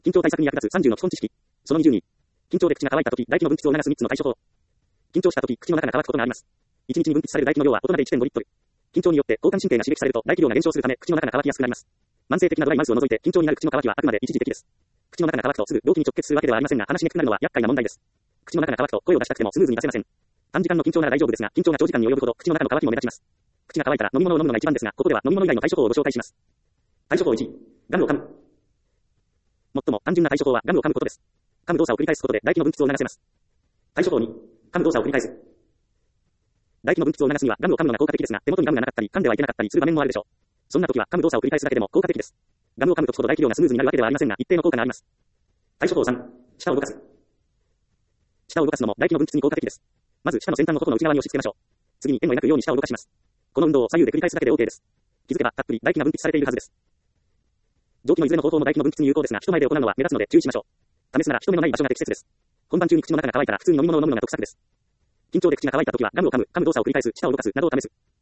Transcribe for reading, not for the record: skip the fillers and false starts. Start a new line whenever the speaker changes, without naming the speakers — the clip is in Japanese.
緊張対策に役立つ30の基本知識。その22。緊張で口が乾いたとき、唾液の分泌を促す3つの対処法。緊張したとき、口の中が乾くことがあります。1日に分泌される唾液の量は大人で 1.5 リットル。緊張によって交感神経が刺激されると唾液量が減少するため、口の中が乾きやすくなります。慢性的なドライマウスを除いて緊張になる口の乾きはあくまで一時的です。口の中が乾くとすぐ病気に直結するわけではありませんが、話しにくくなるのは厄介な問題です。口の中が乾くと声を出したくてもスムーズに出せません。短時間の緊張なら大丈夫ですが、緊張が長時間に及ぶほど口の中の乾きも目立ちます。口が乾いたら飲み物を飲むのが一番ですが、ここでは飲み物以外の対処法をご紹介します。対処法1、ガムを噛む。最も単純な対処法はガムを噛むことです。噛む動作を繰り返すことで唾液の分泌を促せます。対処法2、噛む動作を繰り返す。唾液の分泌を促すにはガムを噛むのが効果的ですが、手元にガムがなかったり噛んではいけなかったりする場面もあるでしょう。そんな時は噛む動作を繰り返すだけでも効果的です。ガムを噛む時ほど唾液量がスムーズになるわけではありませんが、一定の効果があります。対処法3、舌を動かす。舌を動かすのも唾液の分泌に効果的です。まず舌の先端の頬の内側に押し付けましょう。次に円を描くように舌を動かします。この運動を左右で繰り返すだけで OK です。気づけばたっぷり唾液が分泌されているはずです。上記のいずれの方法も唾液の分泌に有効ですが、人前で行うのは目立つので注意しましょう。試すなら人目のない場所が適切です。本番中に口の中が乾いたら普通に飲み物を飲むのが得策です。緊張で口が乾いた時はガムを噛む動作を繰り返す、舌を動かすなどを試す。